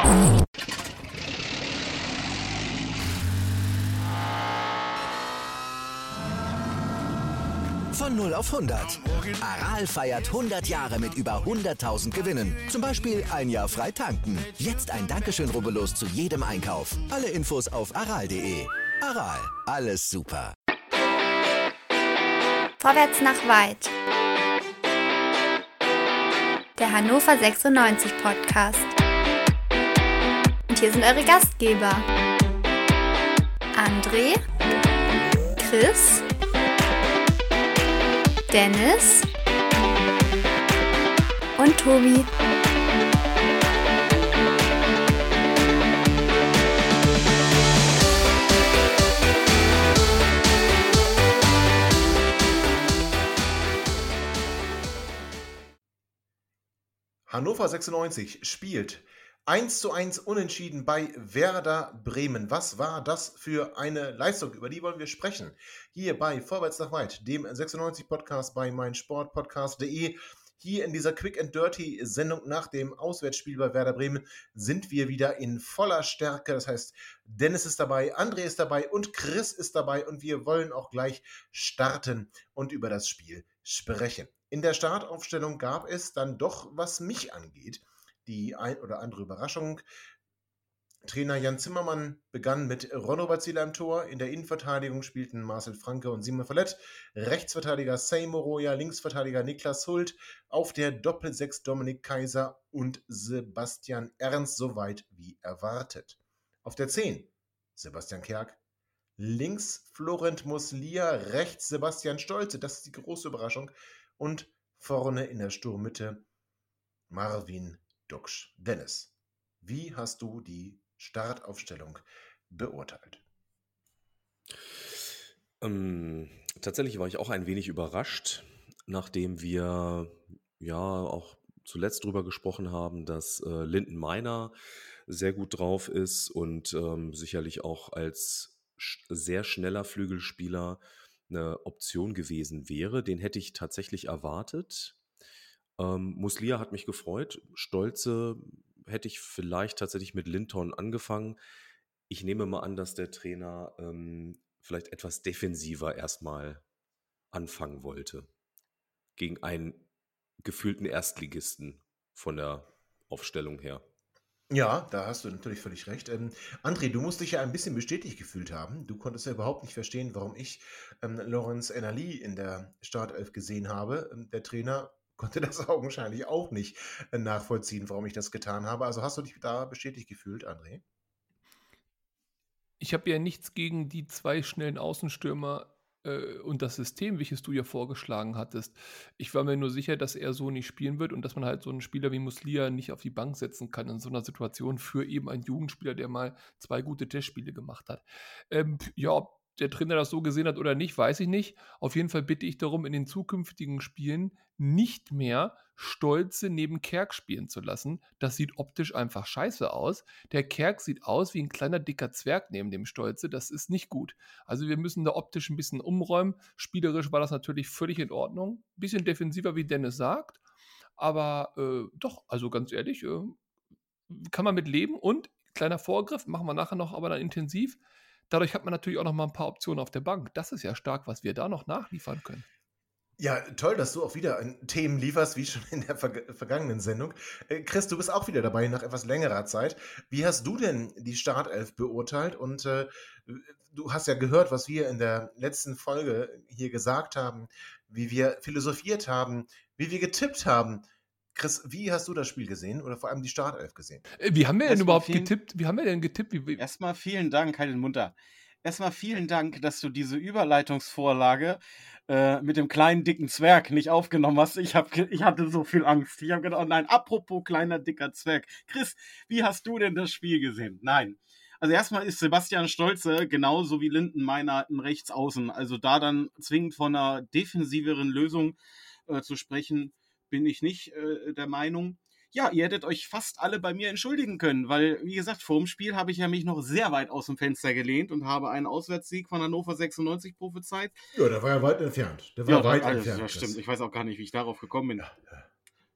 Von 0 auf 100. Aral feiert 100 Jahre mit über 100.000 Gewinnen. Zum Beispiel ein Jahr frei tanken. Jetzt ein Dankeschön, rubbellos zu jedem Einkauf. Alle Infos auf aral.de. Aral, alles super. Vorwärts nach weit. Der Hannover 96 Podcast. Und hier sind eure Gastgeber. André, Chris, Dennis und Tobi. Hannover 96 spielt 1:1 unentschieden bei Werder Bremen. Was war das für eine Leistung? Über die wollen wir sprechen. Hier bei Vorwärts nach weit, dem 96-Podcast bei meinsportpodcast.de. Hier in dieser Quick and Dirty Sendung nach dem Auswärtsspiel bei Werder Bremen sind wir wieder in voller Stärke. Das heißt, Dennis ist dabei, André ist dabei und Chris ist dabei. Und wir wollen auch gleich starten und über das Spiel sprechen. In der Startaufstellung gab es dann doch, was mich angeht, die ein oder andere Überraschung. Trainer Jan Zimmermann begann mit Ron Robert-Zieler im Tor. In der Innenverteidigung spielten Marcel Franke und Simon Verlet. Rechtsverteidiger Seymour Roya, Linksverteidiger Niklas Hult. Auf der Doppel-6 Dominik Kaiser und Sebastian Ernst, soweit wie erwartet. Auf der 10 Sebastian Kerk. Links Florent Muslia, rechts Sebastian Stolze. Das ist die große Überraschung. Und vorne in der Sturmmitte Marvin Duksch. Dennis, wie hast du die Startaufstellung beurteilt? Tatsächlich war ich auch ein wenig überrascht, nachdem wir ja auch zuletzt drüber gesprochen haben, dass Linden Meiner sehr gut drauf ist und sicherlich auch als sehr schneller Flügelspieler eine Option gewesen wäre. Den hätte ich tatsächlich erwartet. Muslia hat mich gefreut. Stolze hätte ich vielleicht tatsächlich mit Linton angefangen. Ich nehme mal an, dass der Trainer vielleicht etwas defensiver erstmal anfangen wollte. Gegen einen gefühlten Erstligisten von der Aufstellung her. Ja, da hast du natürlich völlig recht. André, du musst dich ja ein bisschen bestätigt gefühlt haben. Du konntest ja überhaupt nicht verstehen, warum ich Lorenz Ennerli in der Startelf gesehen habe. Der Trainer konnte das augenscheinlich auch nicht nachvollziehen, warum ich das getan habe. Also hast du dich da bestätigt gefühlt, André? Ich habe ja nichts gegen die zwei schnellen Außenstürmer und das System, welches du ja vorgeschlagen hattest. Ich war mir nur sicher, dass er so nicht spielen wird und dass man halt so einen Spieler wie Muslia nicht auf die Bank setzen kann in so einer Situation für eben einen Jugendspieler, der mal 2 gute Testspiele gemacht hat. Ja, ob der Trainer das so gesehen hat oder nicht, weiß ich nicht. Auf jeden Fall bitte ich darum, in den zukünftigen Spielen nicht mehr Stolze neben Kerk spielen zu lassen. Das sieht optisch einfach scheiße aus. Der Kerk sieht aus wie ein kleiner, dicker Zwerg neben dem Stolze. Das ist nicht gut. Also wir müssen da optisch ein bisschen umräumen. Spielerisch war das natürlich völlig in Ordnung. Ein bisschen defensiver, wie Dennis sagt. Aber doch, also ganz ehrlich, kann man mit leben. Und, kleiner Vorgriff, machen wir nachher noch, aber dann intensiv. Dadurch hat man natürlich auch noch mal ein paar Optionen auf der Bank. Das ist ja stark, was wir da noch nachliefern können. Ja, toll, dass du auch wieder Themen lieferst, wie schon in der vergangenen Sendung. Chris, du bist auch wieder dabei nach etwas längerer Zeit. Wie hast du denn die Startelf beurteilt? Und du hast ja gehört, was wir in der letzten Folge hier gesagt haben, wie wir philosophiert haben, wie wir getippt haben. Chris, wie hast du das Spiel gesehen oder vor allem die Startelf gesehen? Wie haben wir denn überhaupt getippt? Wie haben wir denn getippt? Erstmal vielen Dank, halt den Mund da. Erstmal vielen Dank, dass du diese Überleitungsvorlage mit dem kleinen, dicken Zwerg nicht aufgenommen hast. Ich hatte so viel Angst. Ich habe gedacht, oh nein, apropos kleiner, dicker Zwerg. Chris, wie hast du denn das Spiel gesehen? Nein. Also erstmal ist Sebastian Stolze genauso wie Linden Meiner ein Rechtsaußen. Also da dann zwingend von einer defensiveren Lösung zu sprechen, bin ich nicht der Meinung. Ja, ihr hättet euch fast alle bei mir entschuldigen können, weil, wie gesagt, vor dem Spiel habe ich ja mich noch sehr weit aus dem Fenster gelehnt und habe einen Auswärtssieg von Hannover 96 prophezeit. Ja, der war ja weit entfernt. Ja, stimmt. Ich weiß auch gar nicht, wie ich darauf gekommen bin. Ja.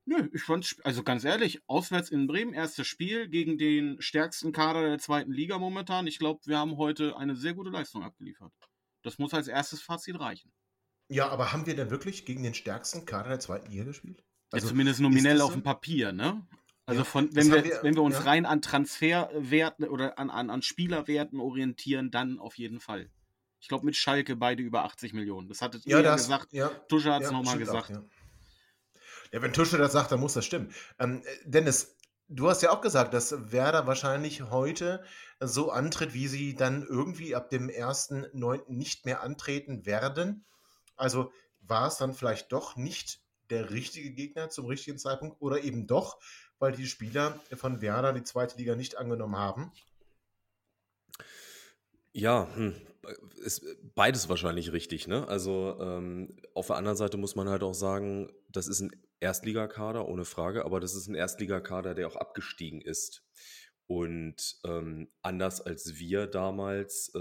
Nö, ich fand's, also ganz ehrlich, auswärts in Bremen, erstes Spiel gegen den stärksten Kader der zweiten Liga momentan. Ich glaube, wir haben heute eine sehr gute Leistung abgeliefert. Das muss als erstes Fazit reichen. Ja, aber haben wir denn wirklich gegen den stärksten Kader der zweiten Liga gespielt? Also, zumindest ist nominell das auf so? dem Papier, ne? Also Ja, das haben wenn wir uns ja. rein an Transferwerten oder an Spielerwerten orientieren, dann auf jeden Fall. Ich glaube, mit Schalke beide über 80 Millionen. Das hattet ihr ja gesagt. Ja, Tusche hat es ja, nochmal stimmt auch, gesagt. ja. Ja, wenn Tusche das sagt, dann muss das stimmen. Dennis, du hast ja auch gesagt, dass Werder wahrscheinlich heute so antritt, wie sie dann irgendwie ab dem 1.9. nicht mehr antreten werden. Also war es dann vielleicht doch nicht der richtige Gegner zum richtigen Zeitpunkt oder eben doch, weil die Spieler von Werder die zweite Liga nicht angenommen haben? Ja, ist beides wahrscheinlich richtig, ne? Also auf der anderen Seite muss man halt auch sagen, das ist ein Erstligakader, ohne Frage, aber das ist ein Erstligakader, der auch abgestiegen ist. Und anders als wir damals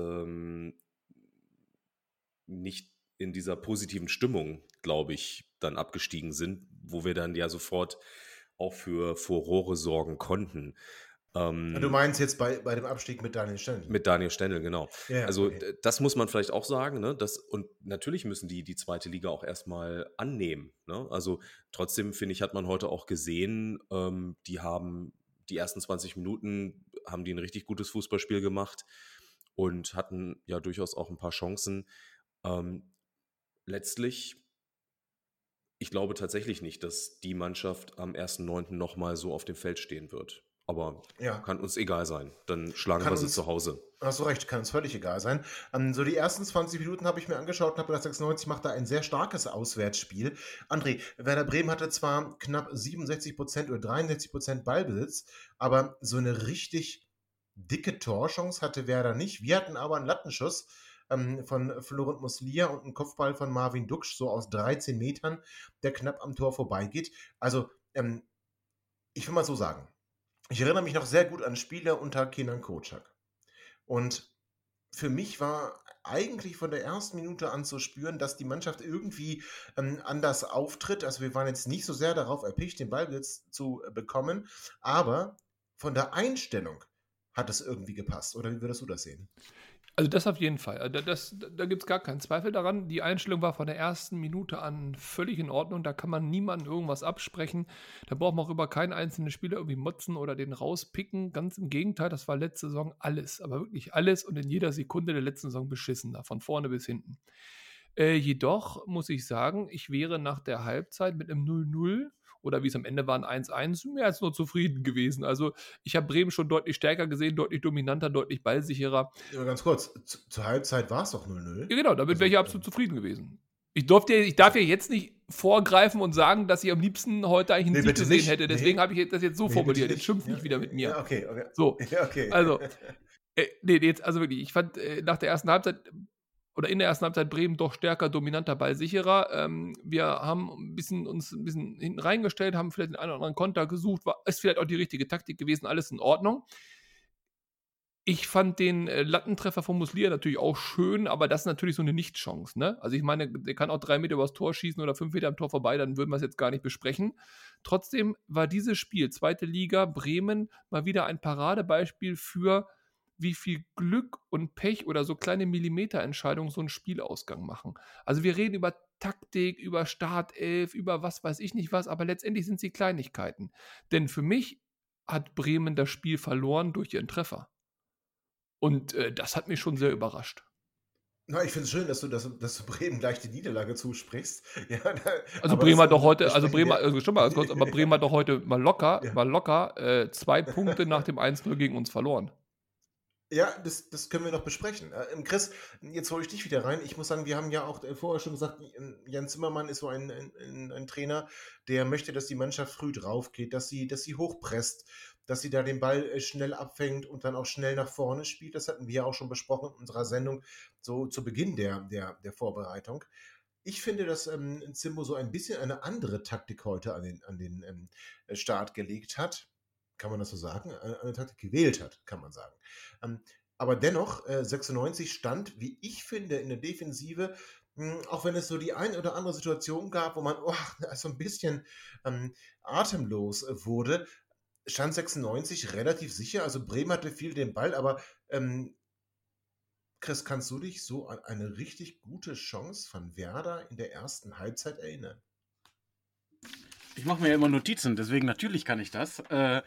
nicht in dieser positiven Stimmung, glaube ich, dann abgestiegen sind, wo wir dann ja sofort auch für Furore sorgen konnten. Du meinst jetzt bei dem Abstieg mit Daniel Stendel? Mit Daniel Stendel, genau. Ja, Also okay. das muss man vielleicht auch sagen, ne? Und natürlich müssen die zweite Liga auch erstmal annehmen. Ne? Also trotzdem, finde ich, hat man heute auch gesehen, die haben die ersten 20 Minuten, haben die ein richtig gutes Fußballspiel gemacht und hatten ja durchaus auch ein paar Chancen. Letztlich, ich glaube tatsächlich nicht, dass die Mannschaft am 1.9. nochmal so auf dem Feld stehen wird. Aber Ja. kann uns egal sein. Dann schlagen Kann wir sie uns- zu Hause. Hast du recht, kann uns völlig egal sein. So die ersten 20 Minuten habe ich mir angeschaut und habe gedacht, 96 macht da ein sehr starkes Auswärtsspiel. André, Werder Bremen hatte zwar knapp 67% oder 63% Ballbesitz, aber so eine richtig dicke Torchance hatte Werder nicht. Wir hatten aber einen Lattenschuss von Florent Muslia und einen Kopfball von Marvin Duksch, so aus 13 Metern, der knapp am Tor vorbeigeht. Also, ich will mal so sagen, ich erinnere mich noch sehr gut an Spiele unter Kenan Kocak. Und für mich war eigentlich von der ersten Minute an zu spüren, dass die Mannschaft irgendwie anders auftritt. Also wir waren jetzt nicht so sehr darauf erpicht, den Ballbesitz zu bekommen, aber von der Einstellung hat es irgendwie gepasst. Oder wie würdest du das sehen? Also das auf jeden Fall. Da gibt es gar keinen Zweifel daran. Die Einstellung war von der ersten Minute an völlig in Ordnung. Da kann man niemandem irgendwas absprechen. Da braucht man auch über keinen einzelnen Spieler irgendwie motzen oder den rauspicken. Ganz im Gegenteil, das war letzte Saison alles. Aber wirklich alles und in jeder Sekunde der letzten Saison beschissen. Da von vorne bis hinten. Jedoch muss ich sagen, ich wäre nach der Halbzeit mit einem 0-0 oder wie es am Ende war, ein 1-1, mehr als nur zufrieden gewesen. Also ich habe Bremen schon deutlich stärker gesehen, deutlich dominanter, deutlich ballsicherer. Ja, ganz kurz, zur Halbzeit war es doch 0-0. Ja, genau, damit Also, wäre ich absolut zufrieden gewesen. Ich darf ja jetzt nicht vorgreifen und sagen, dass ich am liebsten heute eigentlich einen Nee, Sieg bitte gesehen nicht. hätte. Deswegen habe ich das jetzt so Nee, formuliert. bitte Jetzt schimpf nicht Ja, wieder mit mir. Ja, okay. So, Ja, okay. also, nee, jetzt, also wirklich, ich fand nach der ersten Halbzeit oder in der ersten Halbzeit Bremen doch stärker, dominanter, ballsicherer. Wir haben uns ein bisschen hinten reingestellt, haben vielleicht den einen oder anderen Konter gesucht, ist vielleicht auch die richtige Taktik gewesen, alles in Ordnung. Ich fand den Lattentreffer von Muslia natürlich auch schön, aber das ist natürlich so eine Nichtchance, ne? Also ich meine, der kann auch 3 Meter übers Tor schießen oder 5 Meter am Tor vorbei, dann würden wir es jetzt gar nicht besprechen. Trotzdem war dieses Spiel, zweite Liga, Bremen, mal wieder ein Paradebeispiel für, wie viel Glück und Pech oder so kleine Millimeterentscheidungen so einen Spielausgang machen. Also wir reden über Taktik, über Startelf, über was weiß ich nicht was, aber letztendlich sind sie Kleinigkeiten. Denn für mich hat Bremen das Spiel verloren durch ihren Treffer. Und das hat mich schon sehr überrascht. Na, ich finde es schön, dass du Bremen gleich die Niederlage zusprichst. Ja, Also aber Bremen das, hat doch heute, besprechen wir- schon mal ganz kurz, aber Bremen hat doch heute mal locker, Ja. 2 Punkte nach dem 1-0 gegen uns verloren. Ja, das können wir noch besprechen. Chris, jetzt hole ich dich wieder rein. Ich muss sagen, wir haben ja auch vorher schon gesagt, Jan Zimmermann ist so ein Trainer, der möchte, dass die Mannschaft früh drauf geht, dass sie hochpresst, dass sie da den Ball schnell abfängt und dann auch schnell nach vorne spielt. Das hatten wir ja auch schon besprochen in unserer Sendung, so zu Beginn der Vorbereitung. Ich finde, dass Zimbo so ein bisschen eine andere Taktik heute an den Start gelegt hat. Kann man das so sagen? Eine Taktik gewählt hat, kann man sagen. Aber dennoch, 96 stand, wie ich finde, in der Defensive Auch wenn es so die ein oder andere Situation gab, wo man so ein bisschen atemlos wurde, stand 96 relativ sicher. Also Bremen hatte viel den Ball, aber Chris, kannst du dich so an eine richtig gute Chance von Werder in der ersten Halbzeit erinnern? Ich mache mir ja immer Notizen, deswegen natürlich kann ich das.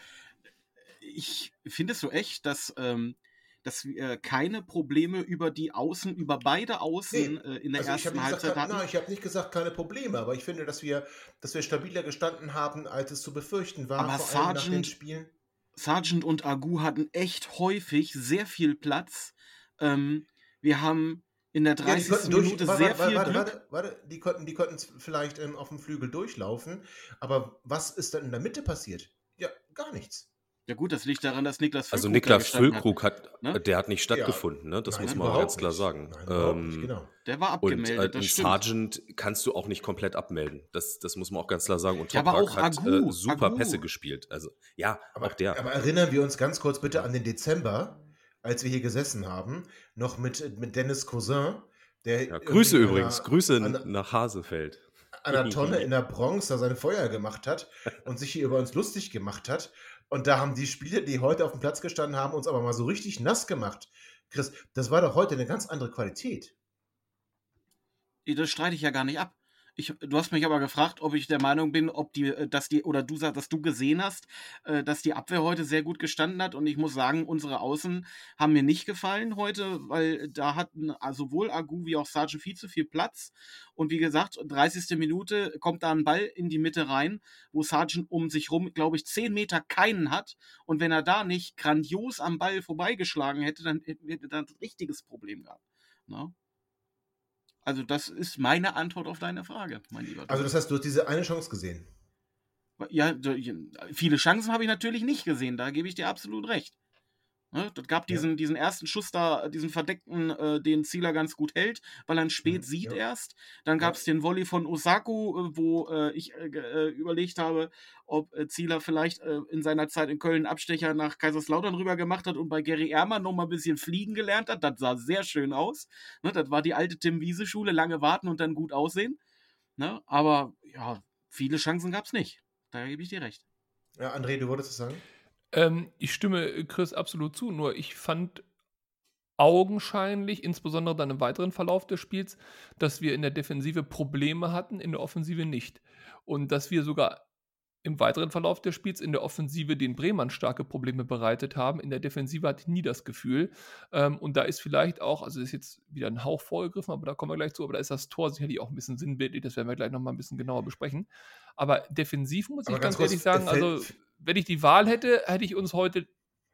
Ich finde es so echt, dass wir keine Probleme über beide Außen in der Also ich habe ersten nicht gesagt, Halbzeit hatten. nein, ich habe nicht gesagt, keine Probleme, aber ich finde, dass wir stabiler gestanden haben, als es zu befürchten war, Aber vor allem nach den Spielen. Sargent und Agu hatten echt häufig sehr viel Platz. Wir haben in der 30. Minute sehr viel Glück. Warte, die konnten vielleicht auf dem Flügel durchlaufen, aber was ist dann in der Mitte passiert? Ja, gar nichts. Ja gut, das liegt daran, dass Niklas Füllkrug Also Niklas Füllkrug ne? der hat nicht stattgefunden, ne? Das Nein, muss man überhaupt ganz klar nicht. sagen. Nein, überhaupt nicht, genau. Der war abgemeldet, Und das stimmt. Sargent kannst du auch nicht komplett abmelden. Das muss man auch ganz klar sagen. Und Ja, aber Toprak auch hat Agu. super Pässe gespielt. Also ja, auch der. Aber erinnern wir uns ganz kurz bitte an den Dezember, als wir hier gesessen haben, noch mit Dennis Cousin, der Ja, Grüße irgendwie übrigens, Grüße nach Hasefeld. an der Tonne in der Bronx da seine Feuer gemacht hat und sich hier über uns lustig gemacht hat. Und da haben die Spieler, die heute auf dem Platz gestanden haben, uns aber mal so richtig nass gemacht. Chris, das war doch heute eine ganz andere Qualität. Das streite ich ja gar nicht ab. Du hast mich aber gefragt, ob ich der Meinung bin, oder du sagst, dass du gesehen hast, dass die Abwehr heute sehr gut gestanden hat. Und ich muss sagen, unsere Außen haben mir nicht gefallen heute, weil da hatten sowohl Agu wie auch Sargent viel zu viel Platz. Und wie gesagt, 30. Minute kommt da ein Ball in die Mitte rein, wo Sargent um sich rum, glaube ich, 10 Meter keinen hat. Und wenn er da nicht grandios am Ball vorbeigeschlagen hätte, dann hätten wir da ein richtiges Problem gehabt. Ne? Also das ist meine Antwort auf deine Frage, mein Lieber. Also das heißt, du hast diese eine Chance gesehen? Ja, viele Chancen habe ich natürlich nicht gesehen, da gebe ich dir absolut recht. Ne? Das gab diesen ersten Schuss da, diesen verdeckten, den Zieler ganz gut hält, weil er ihn spät sieht erst. Dann gab es den Volley von Osako, wo ich überlegt habe, ob Zieler vielleicht in seiner Zeit in Köln einen Abstecher nach Kaiserslautern rüber gemacht hat und bei Gary Ehrmann noch mal ein bisschen fliegen gelernt hat. Das sah sehr schön aus. Ne? Das war die alte Tim-Wiese-Schule, lange warten und dann gut aussehen. Ne? Aber ja, viele Chancen gab es nicht. Da gebe ich dir recht. Ja, André, du wolltest es sagen? Ich stimme Chris absolut zu, nur ich fand augenscheinlich, insbesondere dann im weiteren Verlauf des Spiels, dass wir in der Defensive Probleme hatten, in der Offensive nicht. Und dass wir sogar im weiteren Verlauf des Spiels in der Offensive den Bremern starke Probleme bereitet haben. In der Defensive hatte ich nie das Gefühl. Und da ist vielleicht auch, also ist jetzt wieder ein Hauch vorgegriffen, aber da kommen wir gleich zu, aber da ist das Tor sicherlich auch ein bisschen sinnbildlich, das werden wir gleich nochmal ein bisschen genauer besprechen. Aber defensiv muss ich ganz ehrlich sagen, also wenn ich die Wahl hätte, hätte ich uns heute,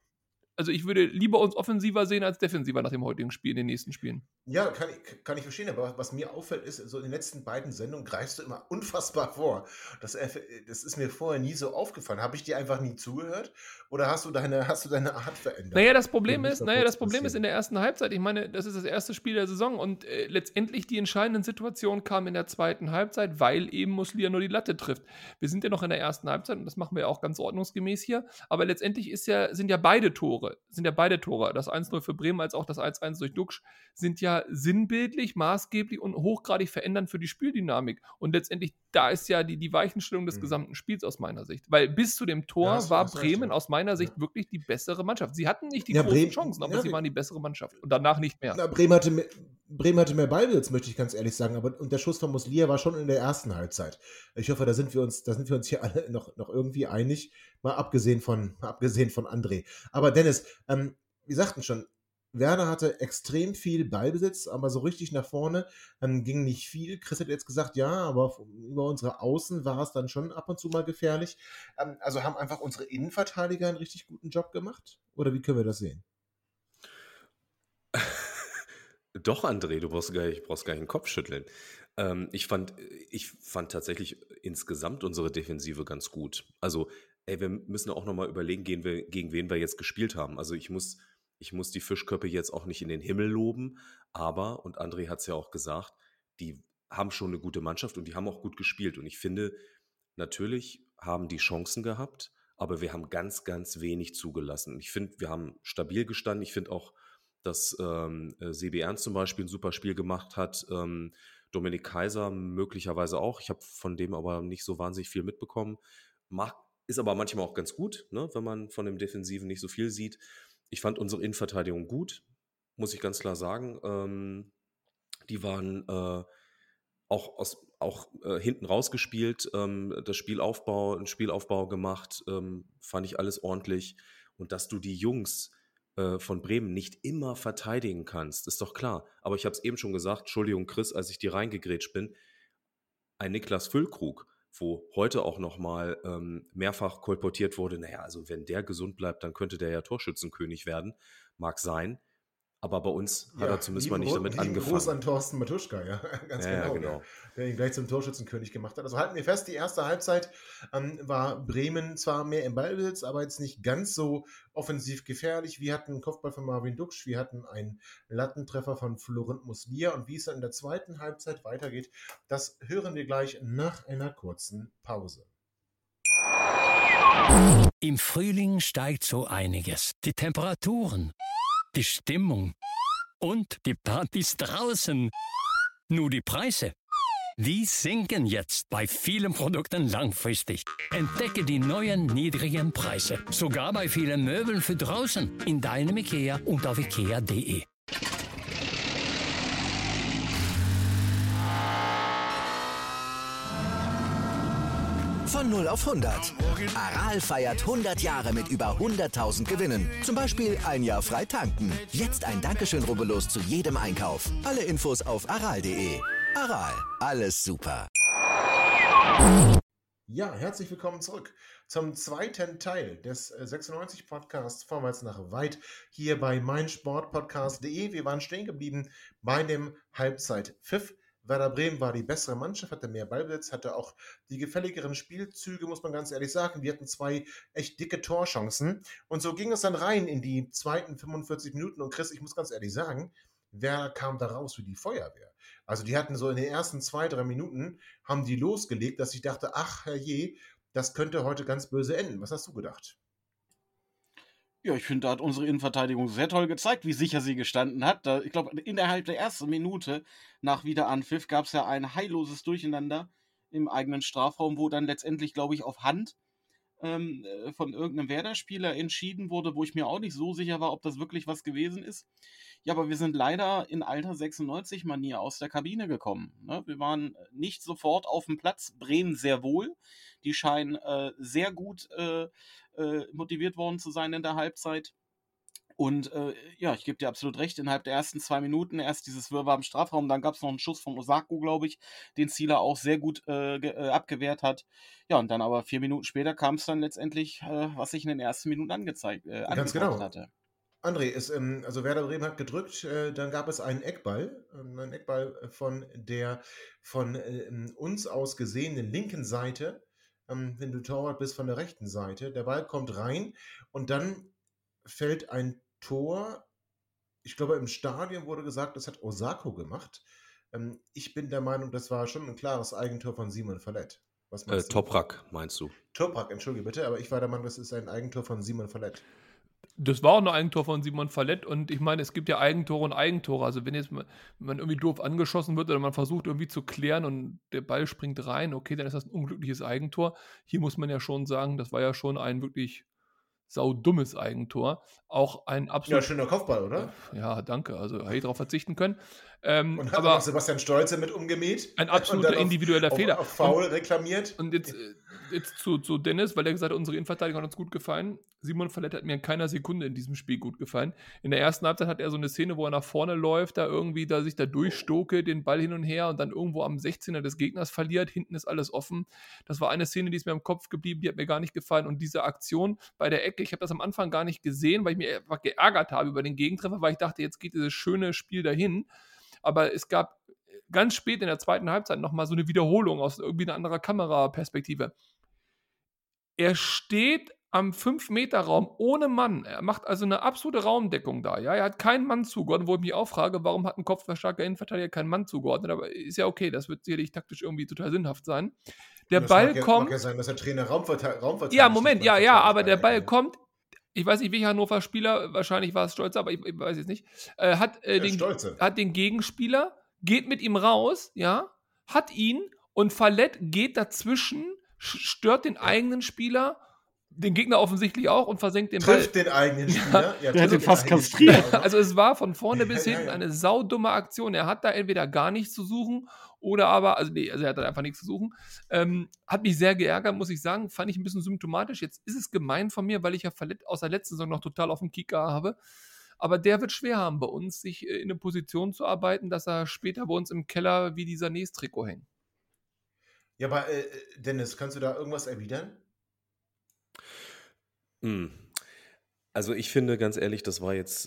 also ich würde lieber uns offensiver sehen als defensiver nach dem heutigen Spiel, in den nächsten Spielen. Ja, kann ich verstehen, aber was mir auffällt, ist, so in den letzten beiden Sendungen greifst du immer unfassbar vor. Das ist mir vorher nie so aufgefallen. Habe ich dir einfach nie zugehört oder hast du deine Art verändert? Naja, das Problem ist in der ersten Halbzeit, ich meine, das ist das erste Spiel der Saison und letztendlich die entscheidenden Situationen kamen in der zweiten Halbzeit, weil eben Muslia nur die Latte trifft. Wir sind ja noch in der ersten Halbzeit und das machen wir ja auch ganz ordnungsgemäß hier, aber letztendlich sind ja beide Tore, das 1-0 für Bremen als auch das 1-1 durch Duksch, sind ja sinnbildlich, maßgeblich und hochgradig verändernd für die Spieldynamik. Und letztendlich, da ist ja die Weichenstellung des gesamten Spiels aus meiner Sicht. Weil bis zu dem Tor war Bremen aus meiner Sicht wirklich die bessere Mannschaft. Sie hatten nicht die großen Chancen, aber sie waren die bessere Mannschaft. Und danach nicht mehr. Bremen hatte mehr Ballbesitz, möchte ich ganz ehrlich sagen. Und der Schuss von Muslia war schon in der ersten Halbzeit. Ich hoffe, da sind wir uns hier alle noch irgendwie einig. Mal abgesehen von André. Aber Dennis, wir sagten schon, Werder hatte extrem viel Ballbesitz, aber so richtig nach vorne ging nicht viel. Chris hat jetzt gesagt, ja, aber über unsere Außen war es dann schon ab und zu mal gefährlich. Also haben einfach unsere Innenverteidiger einen richtig guten Job gemacht? Oder wie können wir das sehen? Doch, André, du brauchst gar nicht den Kopf schütteln. Ich fand tatsächlich insgesamt unsere Defensive ganz gut. Also, wir müssen auch nochmal überlegen, gegen wen wir jetzt gespielt haben. Also ich muss die Fischköppe jetzt auch nicht in den Himmel loben, aber, und André hat es ja auch gesagt, die haben schon eine gute Mannschaft und die haben auch gut gespielt. Und ich finde, natürlich haben die Chancen gehabt, aber wir haben ganz, ganz wenig zugelassen. Ich finde, wir haben stabil gestanden. Ich finde auch, dass Sebi Ernst zum Beispiel ein super Spiel gemacht hat. Dominik Kaiser möglicherweise auch. Ich habe von dem aber nicht so wahnsinnig viel mitbekommen. Ist aber manchmal auch ganz gut, ne, wenn man von dem Defensiven nicht so viel sieht. Ich fand unsere Innenverteidigung gut, muss ich ganz klar sagen. Die waren auch hinten rausgespielt, einen Spielaufbau gemacht, fand ich alles ordentlich. Und dass du die Jungs von Bremen nicht immer verteidigen kannst, ist doch klar. Aber ich habe es eben schon gesagt, Entschuldigung Chris, als ich dir reingegrätscht bin, ein Niklas Füllkrug, wo heute auch nochmal mehrfach kolportiert wurde, naja, also wenn der gesund bleibt, dann könnte der ja Torschützenkönig werden, mag sein. Aber bei uns hat er zumindest mal nicht damit angefangen. Gruß an Thorsten Matuschka, ja, ganz genau. Der ihn gleich zum Torschützenkönig gemacht hat. Also halten wir fest, die erste Halbzeit war Bremen zwar mehr im Ballbesitz, aber jetzt nicht ganz so offensiv gefährlich. Wir hatten einen Kopfball von Marvin Duksch, wir hatten einen Lattentreffer von Florent Muslia und wie es dann in der zweiten Halbzeit weitergeht, das hören wir gleich nach einer kurzen Pause. Im Frühling steigt so einiges. Die Temperaturen, die Stimmung und die Partys draußen. Nur die Preise, die sinken jetzt bei vielen Produkten langfristig. Entdecke die neuen niedrigen Preise, sogar bei vielen Möbeln für draußen, in deinem IKEA und auf ikea.de. Von 0 auf 100. Aral feiert 100 Jahre mit über 100.000 Gewinnen. Zum Beispiel ein Jahr frei tanken. Jetzt ein Dankeschön, rubbellos zu jedem Einkauf. Alle Infos auf aral.de. Aral, alles super. Ja, herzlich willkommen zurück zum zweiten Teil des 96-Podcasts Vorwärts nach weit hier bei meinsportpodcast.de. Wir waren stehen geblieben bei dem Halbzeitpfiff. Werder Bremen war die bessere Mannschaft, hatte mehr Ballbesitz, hatte auch die gefälligeren Spielzüge, muss man ganz ehrlich sagen. Wir hatten 2 echt dicke Torchancen. Und so ging es dann rein in die zweiten 45 Minuten. Und Chris, ich muss ganz ehrlich sagen, Werder kam da raus wie die Feuerwehr. Also die hatten so in den ersten 2-3 Minuten, haben die losgelegt, dass ich dachte, ach herrje, das könnte heute ganz böse enden. Was hast du gedacht? Ja, ich finde, da hat unsere Innenverteidigung sehr toll gezeigt, wie sicher sie gestanden hat. Ich glaube, innerhalb der ersten Minute nach Wiederanpfiff gab es ja ein heilloses Durcheinander im eigenen Strafraum, wo dann letztendlich, glaube ich, auf Hand von irgendeinem Werder-Spieler entschieden wurde, wo ich mir auch nicht so sicher war, ob das wirklich was gewesen ist. Ja, aber wir sind leider in alter 96-Manier aus der Kabine gekommen. Ne? Wir waren nicht sofort auf dem Platz, Bremen sehr wohl. Die scheinen sehr gut motiviert worden zu sein in der Halbzeit. Und ja, ich gebe dir absolut recht, innerhalb der ersten 2 Minuten erst dieses Wirrwarr im Strafraum, dann gab es noch einen Schuss von Osako, glaube ich, den Zieler auch sehr gut abgewehrt hat. Ja, und dann aber 4 Minuten später kam es dann letztendlich, was ich in den ersten Minuten angezeigt hatte. André, also Werder Bremen hat gedrückt, dann gab es einen Eckball von der von uns aus gesehenen linken Seite, wenn du Torwart bist von der rechten Seite. Der Ball kommt rein und dann fällt ein Tor. Ich glaube, im Stadion wurde gesagt, das hat Osako gemacht. Ich bin der Meinung, das war schon ein klares Eigentor von Simon Fallett. Was meinst du? Toprak, meinst du? Toprak, entschuldige bitte, aber ich war der Meinung, das ist ein Eigentor von Simon Fallett. Das war auch ein Eigentor von Simon Fallett und ich meine, es gibt ja Eigentore und Eigentore. Also wenn jetzt man irgendwie doof angeschossen wird oder man versucht irgendwie zu klären und der Ball springt rein, okay, dann ist das ein unglückliches Eigentor. Hier muss man ja schon sagen, das war ja schon ein wirklich saudummes Eigentor. Auch ein absolut... Ja, schöner Kopfball, oder? Ja, danke. Also hätte ich darauf verzichten können. Und hat aber auch Sebastian Stolze mit umgemäht. Ein absoluter individueller Fehler. Auf Foul reklamiert. Und jetzt zu Dennis, weil er gesagt hat, unsere Innenverteidigung hat uns gut gefallen. Simon Fallett hat mir in keiner Sekunde in diesem Spiel gut gefallen. In der ersten Halbzeit hat er so eine Szene, wo er nach vorne läuft, da irgendwie sich da durchstoke, den Ball hin und her und dann irgendwo am 16er des Gegners verliert. Hinten ist alles offen. Das war eine Szene, die ist mir im Kopf geblieben, die hat mir gar nicht gefallen. Und diese Aktion bei der Ecke, ich habe das am Anfang gar nicht gesehen, weil ich mich einfach geärgert habe über den Gegentreffer, weil ich dachte, jetzt geht dieses schöne Spiel dahin. Aber es gab ganz spät in der zweiten Halbzeit nochmal so eine Wiederholung aus irgendwie einer anderen Kameraperspektive. Er steht am 5-Meter-Raum ohne Mann. Er macht also eine absolute Raumdeckung da. Ja? Er hat keinen Mann zugeordnet, wo ich mich auch frage, warum hat ein kopfballstarker Innenverteidiger keinen Mann zugeordnet? Aber ist ja okay, das wird sicherlich taktisch irgendwie total sinnhaft sein. Der Ball kommt... Mag ja sein, dass der Trainer Raumverteidiger... Ja, Moment, ja, aber der Ball kommt... Ich weiß nicht, welcher Hannover-Spieler, wahrscheinlich war es Stolze, aber ich weiß jetzt nicht, hat den Gegenspieler geht mit ihm raus, ja, hat ihn und Fallett geht dazwischen, stört den eigenen Spieler, den Gegner offensichtlich auch und versenkt den Ball. Trifft den eigenen Spieler. Ja, Der hat trifft ihn den fast eigenen kastriert. Spieler auch noch. Also es war von vorne bis Ja, hinten ja. eine saudumme Aktion. Er hat da entweder gar nichts zu suchen oder aber, also er hat da einfach nichts zu suchen. Hat mich sehr geärgert, muss ich sagen. Fand ich ein bisschen symptomatisch. Jetzt ist es gemein von mir, weil ich ja Fallett aus der letzten Saison noch total auf dem Kicker habe. Aber der wird schwer haben bei uns, sich in eine Position zu arbeiten, dass er später bei uns im Keller wie dieser Näs-Trikot hängt. Ja, aber Dennis, kannst du da irgendwas erwidern? Also ich finde ganz ehrlich, das war jetzt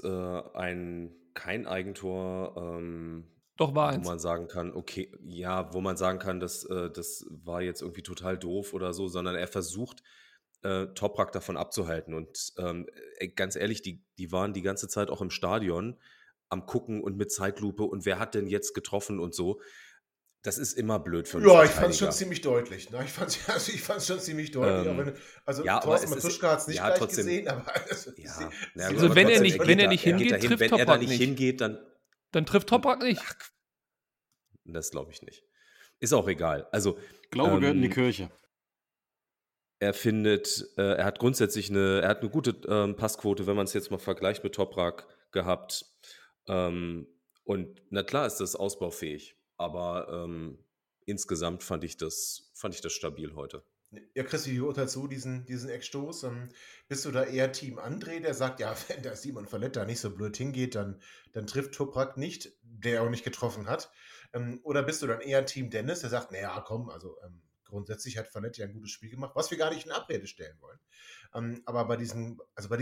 kein Eigentor, Doch, war wo eins. man sagen kann, okay, ja, wo man sagen kann, das war jetzt irgendwie total doof oder so, sondern er versucht, Toprak davon abzuhalten. Und ganz ehrlich, die waren die ganze Zeit auch im Stadion am Gucken und mit Zeitlupe und wer hat denn jetzt getroffen und so. Das ist immer blöd für einen Ja, ich fand es schon Verteidiger. ziemlich deutlich. Ne? Ich fand es schon ziemlich deutlich. Auch wenn, also ja, aber Thorsten es ist- Matuschka hat es nicht ja, gleich trotzdem- gesehen, aber Ja, na sieht gut, Also aber wenn er trotzdem, nicht- geht wenn er da- nicht geht hingeht, dahin. trifft Wenn er da Toprak nicht nicht. hingeht, dann Dann trifft Toprak nicht. das glaube ich nicht. Ist auch egal. Also Glaube gehört in die Kirche. er hat grundsätzlich er hat eine gute Passquote, wenn man es jetzt mal vergleicht mit Toprak gehabt. Und na klar ist das ausbaufähig, aber insgesamt fand ich das stabil heute. Ja, Chris, wie beurteilst du diesen Eckstoß? Bist du da eher Team André, der sagt, ja, wenn der Simon Fallett da nicht so blöd hingeht, dann trifft Toprak nicht, der auch nicht getroffen hat? Oder bist du dann eher Team Dennis, der sagt, naja, komm, also grundsätzlich hat Fallett ja ein gutes Spiel gemacht, was wir gar nicht in Abrede stellen wollen. Aber bei diesem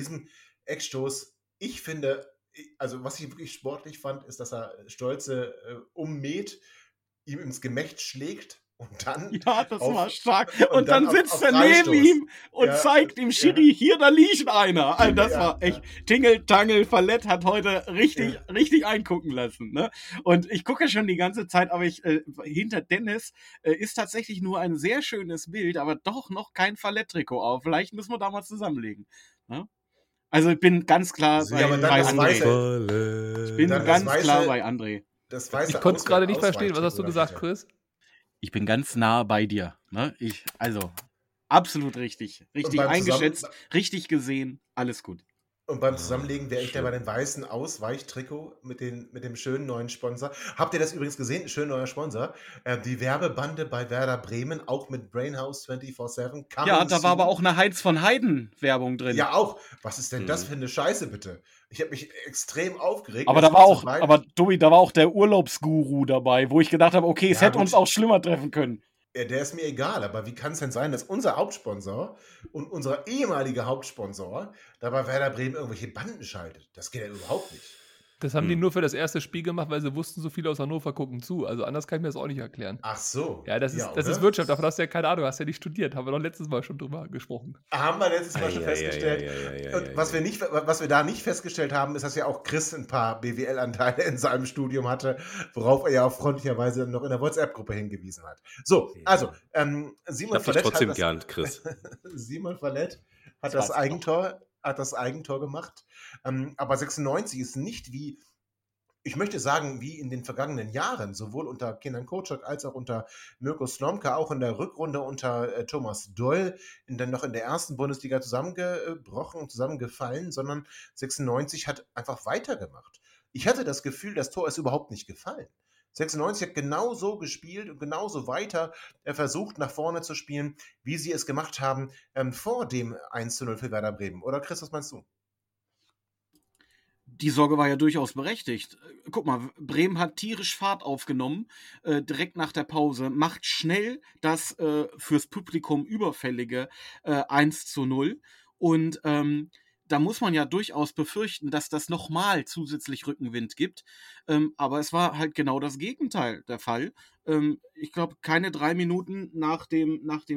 Eckstoß, ich finde, also was ich wirklich sportlich fand, ist, dass er Stolze ummäht, ihm ins Gemächt schlägt und dann Ja, das auf- war stark. und Und dann dann sitzt auf er neben Freistoß. ihm und Ja, zeigt ihm, Schiri, hier, da liegt einer. Also das Ja, war echt, ja. Tingeltangel, Fallett hat heute richtig eingucken lassen. Ne? Und ich gucke schon die ganze Zeit, aber hinter Dennis ist tatsächlich nur ein sehr schönes Bild, aber doch noch kein Fallett-Trikot auf. Vielleicht müssen wir da mal zusammenlegen. Ne? Also ich bin ganz klar Ja, aber dann bei das Weiße. André. Ich bin Dann das ganz klar Weiße- bei André. Das weiße Ich konnte es gerade nicht Ausweich- verstehen. Was hast du gesagt, Ausweichtrikot Chris? Ich bin ganz nah bei dir. Ne? Also, absolut richtig. Richtig beim eingeschätzt, richtig gesehen, alles gut. Und beim Zusammenlegen wäre ich da schön. bei dem weißen Ausweichtrikot mit dem schönen neuen Sponsor. Habt ihr das übrigens gesehen? Schön neuer Sponsor. Die Werbebande bei Werder Bremen, auch mit Brainhouse 24/7. Ja, da war aber auch eine Heinz von Heiden Werbung drin. Ja, auch. Was ist denn das für eine Scheiße, bitte? Ich habe mich extrem aufgeregt. aber Das da war zu auch, weit. aber Tobi, da war auch der Urlaubsguru dabei, wo ich gedacht habe, okay, es Ja, hätte gut. uns auch schlimmer treffen können. Ja, der ist mir egal, aber wie kann es denn sein, dass unser Hauptsponsor und unser ehemaliger Hauptsponsor da bei Werder Bremen irgendwelche Banden schaltet? Das geht ja überhaupt nicht. Das haben die nur für das erste Spiel gemacht, weil sie wussten, so viele aus Hannover gucken zu. Also anders kann ich mir das auch nicht erklären. Ach so. Ja, das ist oder? Wirtschaft. Davon hast du ja keine Ahnung, hast ja nicht studiert. Haben wir doch letztes Mal schon drüber gesprochen. Haben wir letztes Mal schon Ei, ei, festgestellt. ei, ei, ei, Und ei, was ei. wir da nicht festgestellt haben, ist, dass ja auch Chris ein paar BWL-Anteile in seinem Studium hatte, worauf er ja auch freundlicherweise noch in der WhatsApp-Gruppe hingewiesen hat. So, Ja. also, Ich Simon hab dich Fallett trotzdem hat gern, Chris. Simon Fallett hat Das das Eigentor gemacht. Aber 96 ist nicht wie, ich möchte sagen, wie in den vergangenen Jahren, sowohl unter Kenan Kocak als auch unter Mirko Slomka, auch in der Rückrunde unter Thomas Doll, noch in der ersten Bundesliga zusammengebrochen, zusammengefallen, sondern 96 hat einfach weitergemacht. Ich hatte das Gefühl, das Tor ist überhaupt nicht gefallen. 96 hat genauso gespielt und genauso weiter versucht, nach vorne zu spielen, wie sie es gemacht haben vor dem 1:0 für Werder Bremen. Oder Chris, was meinst du? Die Sorge war ja durchaus berechtigt. Guck mal, Bremen hat tierisch Fahrt aufgenommen, direkt nach der Pause, macht schnell das fürs Publikum überfällige 1:0 und da muss man ja durchaus befürchten, dass das nochmal zusätzlich Rückenwind gibt, aber es war halt genau das Gegenteil der Fall. Ich glaube, keine 3 Minuten nach dem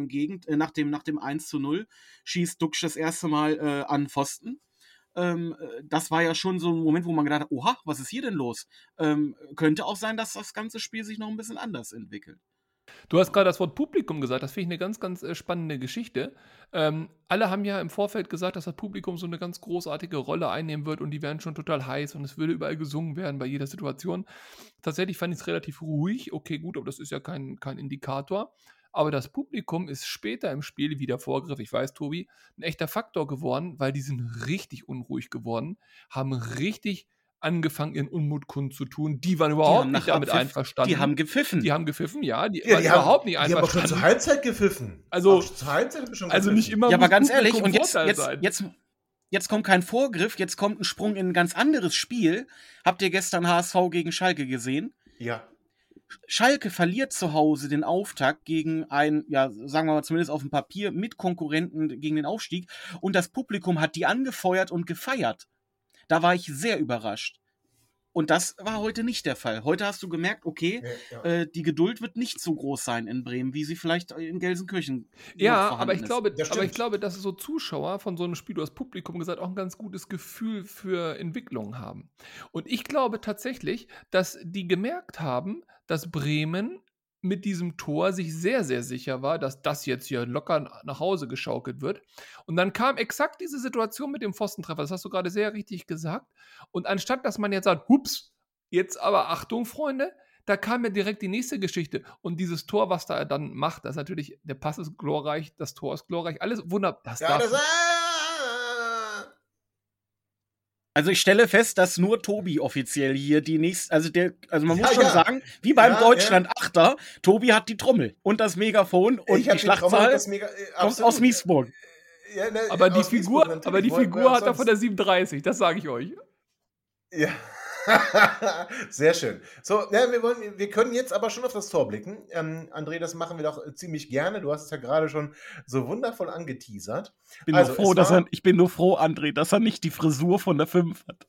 1:0 schießt Duxch das erste Mal an Pfosten. Das war ja schon so ein Moment, wo man gedacht hat, oha, was ist hier denn los? Könnte auch sein, dass das ganze Spiel sich noch ein bisschen anders entwickelt. Du hast gerade das Wort Publikum gesagt, das finde ich eine ganz, ganz spannende Geschichte. Alle haben ja im Vorfeld gesagt, dass das Publikum so eine ganz großartige Rolle einnehmen wird und die werden schon total heiß und es würde überall gesungen werden bei jeder Situation. Tatsächlich fand ich es relativ ruhig. Okay, gut, aber das ist ja kein Indikator. Aber das Publikum ist später im Spiel, wie der Vorgriff, ich weiß, Tobi, ein echter Faktor geworden, weil die sind richtig unruhig geworden, haben richtig angefangen, ihren Unmut kundzutun. Die waren überhaupt nicht damit einverstanden. Die haben gepfiffen. Die haben gepfiffen, ja. Die Ja, waren überhaupt nicht die haben auch schon einverstanden. zur Halbzeit gepfiffen. Also- Auch zur Halbzeit haben wir schon Also gepfiffen. nicht immer Ja, aber muss ganz ehrlich, Publikum und jetzt, Vorteil jetzt, sein. jetzt kommt kein Vorgriff, jetzt kommt ein Sprung in ein ganz anderes Spiel. Habt ihr gestern HSV gegen Schalke gesehen? Ja. Schalke verliert zu Hause den Auftakt gegen einen, ja, sagen wir mal zumindest auf dem Papier, Mitkonkurrenten gegen den Aufstieg. Und das Publikum hat die angefeuert und gefeiert. Da war ich sehr überrascht. Und das war heute nicht der Fall. Heute hast du gemerkt, okay, Ja. die Geduld wird nicht so groß sein in Bremen, wie sie vielleicht in Gelsenkirchen Ja, noch aber vorhanden ich ist. glaube, Das aber ich stimmt. glaube, dass so Zuschauer von so einem Spiel, du hast Publikum gesagt, auch ein ganz gutes Gefühl für Entwicklung haben. Und ich glaube tatsächlich, dass die gemerkt haben, dass Bremen mit diesem Tor sich sehr, sehr sicher war, dass das jetzt hier locker nach Hause geschaukelt wird. Und dann kam exakt diese Situation mit dem Pfostentreffer. Das hast du gerade sehr richtig gesagt. Und anstatt, dass man jetzt sagt, hups, jetzt aber Achtung, Freunde, da kam ja direkt die nächste Geschichte. Und dieses Tor, was da er dann macht, das ist natürlich, der Pass ist glorreich, das Tor ist glorreich, alles wunderbar. Ja, Also ich stelle fest, dass nur Tobi offiziell hier die nächste, also man muss Ja, schon ja. sagen, wie beim Ja, Deutschland Achter, Tobi hat die Trommel und das Megafon und ich hab die die Trommel, Schlachtzahl das mega, kommt absolut. aus Miesburg. Ja, ne, Aber die aus Wiesbaden Figur, natürlich. aber die Woher Figur hat er sonst? von der 37, das sage ich euch. Ja. Sehr schön. So, ja, wir können jetzt aber schon auf das Tor blicken. André, das machen wir doch ziemlich gerne. Du hast es ja gerade schon so wundervoll angeteasert. Ich bin, Also, nur froh, es war- ich bin nur froh, André, dass er nicht die Frisur von der 5 hat.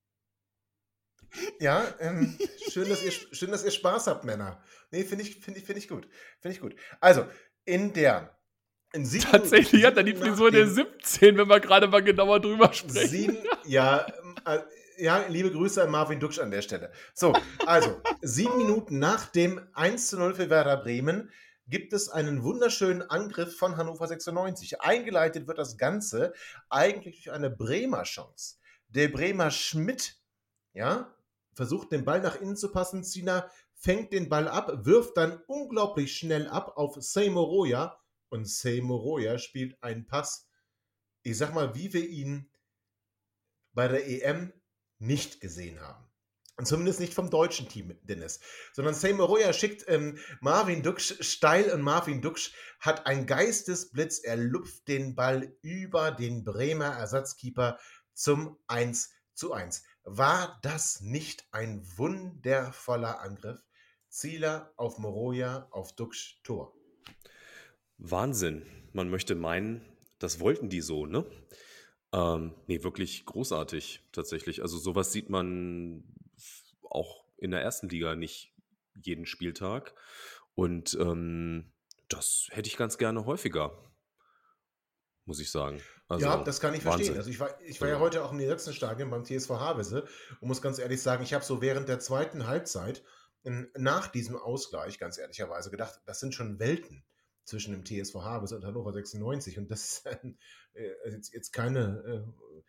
Ja, schön, dass ihr Spaß habt, Männer. Nee, finde ich gut. Finde ich gut. Also, in 7 Tatsächlich hat er die Minuten Frisur der nach dem- 17, wenn wir gerade mal genauer drüber sprechen. 7, ja, liebe Grüße an Marvin Duksch an der Stelle. So, also, 7 Minuten nach dem 1:0 für Werder Bremen gibt es einen wunderschönen Angriff von Hannover 96. Eingeleitet wird das Ganze eigentlich durch eine Bremer Chance. Der Bremer Schmidt, ja, versucht den Ball nach innen zu passen. Zina fängt den Ball ab, wirft dann unglaublich schnell ab auf Seymoroya. Und Seymoroya spielt einen Pass, ich sag mal, wie wir ihn bei der EM nicht gesehen haben. Und zumindest nicht vom deutschen Team, Dennis. Sondern Seymoroya schickt Marvin Duksch steil und Marvin Duksch hat einen Geistesblitz. Er lupft den Ball über den Bremer Ersatzkeeper zum 1:1. War das nicht ein wundervoller Angriff? Zieler auf Moroja, auf Duksch, Tor. Wahnsinn. Man möchte meinen, das wollten die so, ne? Nee, wirklich großartig tatsächlich. Also sowas sieht man auch in der ersten Liga nicht jeden Spieltag. Und das hätte ich ganz gerne häufiger, muss ich sagen. Also, ja, das kann ich verstehen. Wahnsinn. Also ich war ja heute auch im Niedersachsenstadion beim TSV Havelse und muss ganz ehrlich sagen, ich habe so während der zweiten Halbzeit nach diesem Ausgleich, ganz ehrlicherweise, gedacht, das sind schon Welten zwischen dem TSV Havelse und Hannover 96 und das ist jetzt kein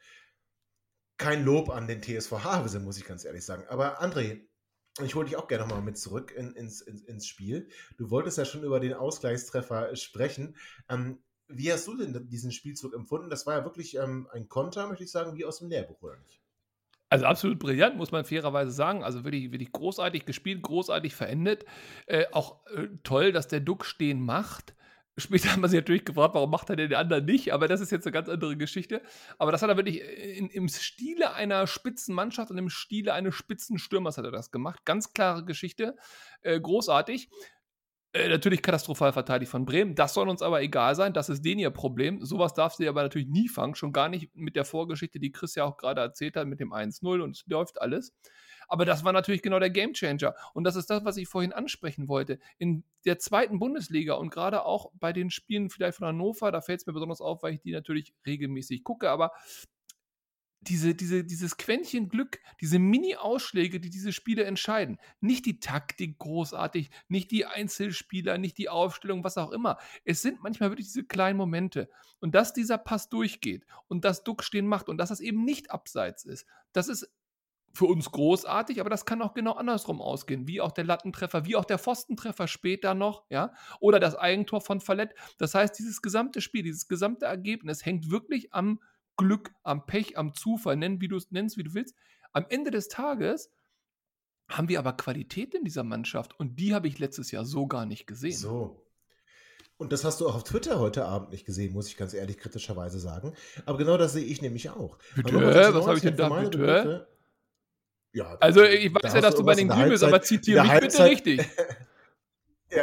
Lob an den TSV Havelse, muss ich ganz ehrlich sagen. Aber André, ich hole dich auch gerne nochmal mit zurück ins Spiel. Du wolltest ja schon über den Ausgleichstreffer sprechen. Wie hast du denn diesen Spielzug empfunden? Das war ja wirklich ein Konter, möchte ich sagen, wie aus dem Lehrbuch, oder nicht? Also absolut brillant, muss man fairerweise sagen. Also wirklich großartig gespielt, großartig verendet. Auch toll, dass der Duck stehen macht. Später haben wir sich natürlich gefragt, warum macht er den anderen nicht? Aber das ist jetzt eine ganz andere Geschichte. Aber das hat er wirklich im Stile einer Spitzenmannschaft und im Stile eines Spitzenstürmers hat er das gemacht. Ganz klare Geschichte. Großartig. Natürlich katastrophal verteidigt von Bremen. Das soll uns aber egal sein. Das ist denen ihr Problem. Sowas darfst du aber natürlich nie fangen. Schon gar nicht mit der Vorgeschichte, die Chris ja auch gerade erzählt hat, mit dem 1:0 und es läuft alles. Aber das war natürlich genau der Gamechanger. Und das ist das, was ich vorhin ansprechen wollte. In der zweiten Bundesliga und gerade auch bei den Spielen vielleicht von Hannover, da fällt es mir besonders auf, weil ich die natürlich regelmäßig gucke, aber dieses Quäntchen Glück, diese Mini-Ausschläge, die diese Spiele entscheiden. Nicht die Taktik großartig, nicht die Einzelspieler, nicht die Aufstellung, was auch immer. Es sind manchmal wirklich diese kleinen Momente. Und dass dieser Pass durchgeht und dass Duck stehen macht und dass das eben nicht abseits ist, das ist für uns großartig, aber das kann auch genau andersrum ausgehen, wie auch der Lattentreffer, wie auch der Pfostentreffer später noch, ja, oder das Eigentor von Fallett. Das heißt, dieses gesamte Spiel, dieses gesamte Ergebnis hängt wirklich am Glück, am Pech, am Zufall, nenn wie du es nennst, wie du willst. Am Ende des Tages haben wir aber Qualität in dieser Mannschaft und die habe ich letztes Jahr so gar nicht gesehen. So. Und das hast du auch auf Twitter heute Abend nicht gesehen, muss ich ganz ehrlich kritischerweise sagen. Aber genau das sehe ich nämlich auch. Bitte? Hannover 96 Was habe ich denn hat für da, meine bitte? Begriffe- Ja, Also ich da weiß ja, hast dass du bei irgendwas den in der Grün bist, Halbzeit- aber zitiere in mich der bitte Halbzeit- richtig. Ja,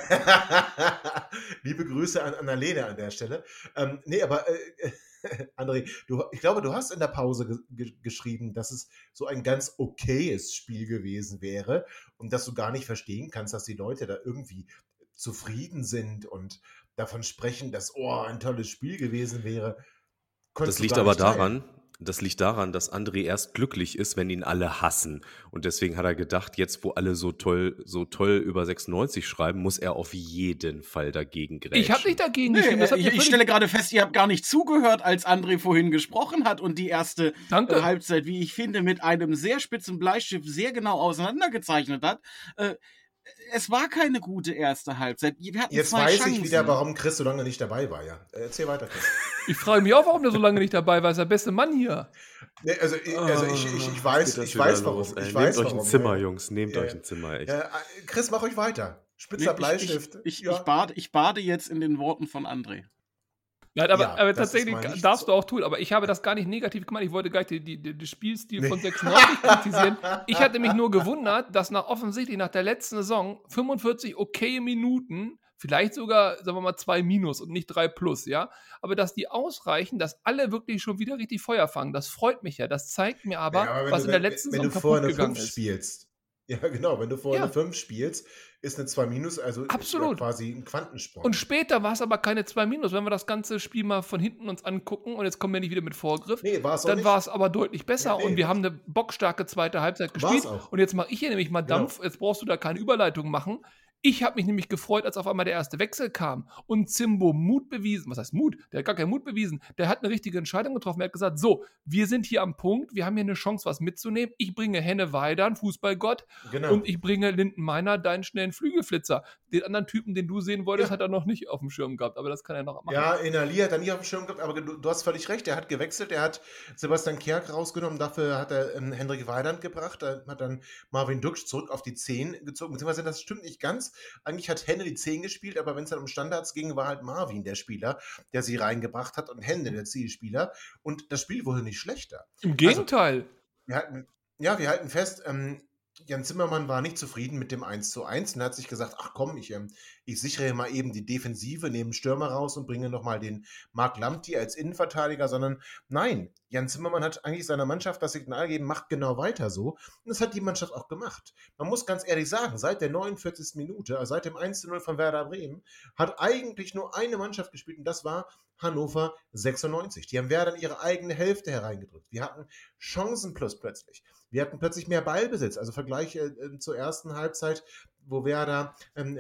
Liebe Grüße an Annalena an der Stelle. Aber André, ich glaube, du hast in der Pause geschrieben, dass es so ein ganz okayes Spiel gewesen wäre und dass du gar nicht verstehen kannst, dass die Leute da irgendwie zufrieden sind und davon sprechen, dass ein tolles Spiel gewesen wäre. Konntest Das du liegt gar aber nicht teilen. daran, dass André erst glücklich ist, wenn ihn alle hassen. Und deswegen hat er gedacht, jetzt wo alle so toll über 96 schreiben, muss er auf jeden Fall dagegen grätschen. Ich habe nicht dagegen Nee, geschrieben. Das hat mir ich völlig- stelle gerade fest, ihr habt gar nicht zugehört, als André vorhin gesprochen hat und die erste Danke. Halbzeit, wie ich finde, mit einem sehr spitzen Bleistift sehr genau auseinandergezeichnet hat. Es war keine gute erste Halbzeit. Wir hatten Jetzt zwei weiß Chancen. ich wieder, warum Chris so lange nicht dabei war. Ja. Erzähl weiter, Chris. Ich frage mich auch, warum der so lange nicht dabei war. Er ist der beste Mann hier. Nee, also ich weiß, Geht ich das weiß wieder warum. los, ey. Ich weiß Nehmt euch ein warum. Zimmer, Ja. Jungs. Nehmt Ja, euch ja. ein Zimmer, echt. Chris, mach euch weiter. Spitzer Bleistift. Ich bade jetzt in den Worten von André. Nein, aber Ja, das tatsächlich ist mal nicht darfst so. du auch tun. Aber ich habe das gar nicht negativ gemeint. Ich wollte gar nicht den Spielstil von 96 kritisieren. Ich hatte mich nur gewundert, dass offensichtlich nach der letzten Saison 45 okaye Minuten, vielleicht sogar, sagen wir mal, 2 minus und nicht 3 plus, ja. Aber dass die ausreichen, dass alle wirklich schon wieder richtig Feuer fangen. Das freut mich ja. Das zeigt mir aber, Ja, was in der letzten wenn Saison du vorher kaputt eine gegangen 5 ist. spielst. Ja, genau. Wenn du vorher Ja. eine 5 spielst, ist eine 2 minus, also Absolut. quasi ein Quantensprung. Und später war es aber keine 2 minus. Wenn wir das ganze Spiel mal von hinten uns angucken, und jetzt kommen wir nicht wieder mit Vorgriff, Nee, war es auch dann nicht. war es aber deutlich besser Ja, nee. und wir haben eine bockstarke zweite Halbzeit War's gespielt. auch. Und jetzt mache ich hier nämlich mal Genau. Dampf. Jetzt brauchst du da keine Überleitung machen. Ich habe mich nämlich gefreut, als auf einmal der erste Wechsel kam und Zimbo Mut bewiesen. Was heißt Mut? Der hat gar keinen Mut bewiesen. Der hat eine richtige Entscheidung getroffen. Er hat gesagt, so, wir sind hier am Punkt, wir haben hier eine Chance, was mitzunehmen. Ich bringe Henne Weidern, Fußballgott, Genau. und ich bringe Linden Meiner, deinen schnellen Flügelflitzer. Den anderen Typen, den du sehen wolltest, Ja. hat er noch nicht auf dem Schirm gehabt, aber das kann er noch machen. Ja, Inali hat er nie auf dem Schirm gehabt, aber du hast völlig recht. Er hat gewechselt, er hat Sebastian Kjærk rausgenommen, dafür hat er Hendrik Weidand gebracht, er hat dann Marvin Duksch zurück auf die 10 gezogen, beziehungsweise das stimmt nicht ganz. Eigentlich hat Henne die 10 gespielt, aber wenn es dann um Standards ging, war halt Marvin der Spieler, der sie reingebracht hat und Henne der Zielspieler. Und das Spiel wurde nicht schlechter. Im Gegenteil. Wir halten fest, Jan Zimmermann war nicht zufrieden mit dem 1:1 und hat sich gesagt, ach komm, ich sichere mal eben die Defensive, nehme Stürmer raus und bringe nochmal den Marc Lamptey als Innenverteidiger, sondern nein, Jan Zimmermann hat eigentlich seiner Mannschaft das Signal gegeben, macht genau weiter so. Und das hat die Mannschaft auch gemacht. Man muss ganz ehrlich sagen, seit der 49. Minute, also seit dem 1:0 von Werder Bremen, hat eigentlich nur eine Mannschaft gespielt und das war Hannover 96. Die haben Werder in ihre eigene Hälfte hereingedrückt. Wir hatten Chancen plötzlich. Wir hatten plötzlich mehr Ballbesitz. Also Vergleich zur ersten Halbzeit, wo Werder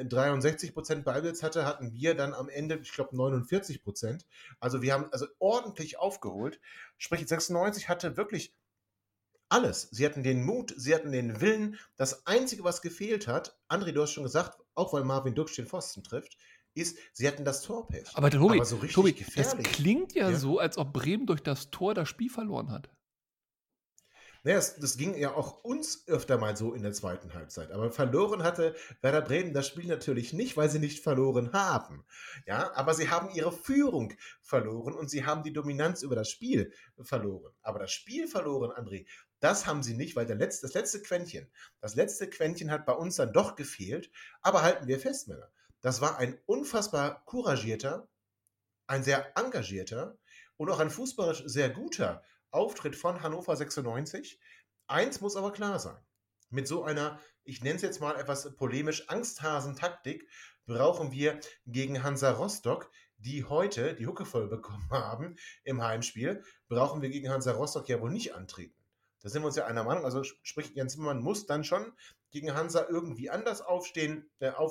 63% Ballbesitz hatte, hatten wir dann am Ende, ich glaube, 49%. Also wir haben ordentlich aufgeholt. Sprich, 96 hatte wirklich alles. Sie hatten den Mut, sie hatten den Willen. Das Einzige, was gefehlt hat, André, du hast schon gesagt, auch weil Marvin Duksch den Pfosten trifft, ist, sie hatten das Torpech. Aber Tobi, so richtig Tobi, das gefährlich. klingt ja Ja. so, als ob Bremen durch das Tor das Spiel verloren hat. Naja, das ging ja auch uns öfter mal so in der zweiten Halbzeit. Aber verloren hatte Werder Bremen das Spiel natürlich nicht, weil sie nicht verloren haben. Ja, aber sie haben ihre Führung verloren und sie haben die Dominanz über das Spiel verloren. Aber das Spiel verloren, André, das haben sie nicht, weil das letzte Quäntchen hat bei uns dann doch gefehlt. Aber halten wir fest, Männer, das war ein unfassbar couragierter, ein sehr engagierter und auch ein fußballerisch sehr guter Auftritt von Hannover 96. Eins muss aber klar sein. Mit so einer, ich nenne es jetzt mal etwas polemisch, Angsthasen-Taktik brauchen wir gegen Hansa Rostock, die heute die Hucke voll bekommen haben im Heimspiel, brauchen wir gegen Hansa Rostock ja wohl nicht antreten. Da sind wir uns ja einer Meinung. Also sprich, Jens Zimmermann muss dann schon gegen Hansa irgendwie anders aufstellen.